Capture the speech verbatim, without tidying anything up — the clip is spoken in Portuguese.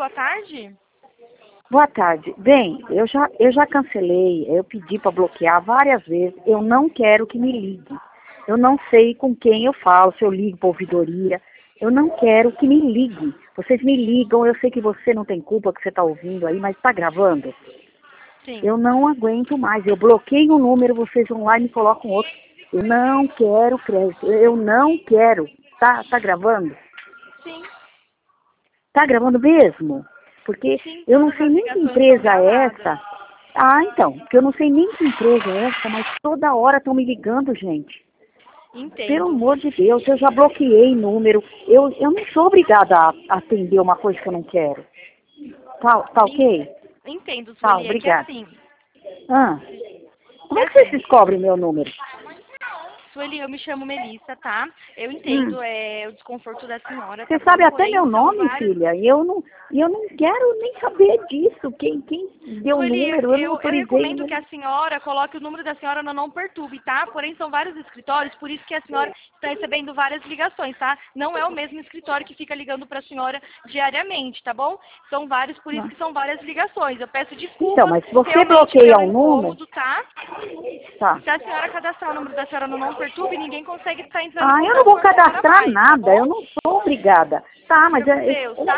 boa tarde. Boa tarde. Bem, eu já, eu já cancelei, eu pedi para bloquear várias vezes. Eu não quero que me ligue. Eu não sei com quem eu falo, se eu ligo para ouvidoria. Eu não quero que me ligue. Vocês me ligam, eu sei que você não tem culpa que você está ouvindo aí, mas está gravando. Sim. Eu não aguento mais. Eu bloqueio um número, vocês vão lá e me colocam outro. Eu não quero crédito. Eu não quero. Tá, tá gravando? Sim. Tá gravando mesmo? Porque Sim, eu não todas sei as nem que ligações empresa são é gravadas. essa. Ah, então. Porque eu não sei nem que empresa é essa, mas toda hora estão me ligando, gente. Pelo Entendo. amor de Deus, eu já bloqueei número. Eu, eu não sou obrigada a atender uma coisa que eu não quero. Tá, tá ok? Entendo, Tá, Sueli. É que obrigada. assim, Ah, que como é que vocês assim, descobrem meu número? Sueli, eu me chamo Melissa, tá? Eu Hum. entendo é, o desconforto da senhora, Você tá bom? sabe até meu Porém, são nome, vários. filha, e eu não, e eu não quero nem saber disso. Quem, quem deu o Sueli, número, eu não eu, eu autorizei o recomendo que número. a senhora coloque o número da senhora no Não Perturbe, tá? Porém, são vários escritórios, por isso que a senhora está recebendo várias ligações, tá? Não é o mesmo escritório que fica ligando para a senhora diariamente, tá bom? São vários, por isso Não. que são várias ligações. Eu peço Então, desculpas mas se você realmente bloqueia pelo um número, incômodo, tá? tá. Se a senhora cadastrar o número da senhora no Não Perturbe, ninguém consegue estar entrando em Ah, eu não contato vou com a senhora cadastrar mais, tá nada, bom? eu não sou obrigada. Tá, mas Jura por é, Deus, é, tá?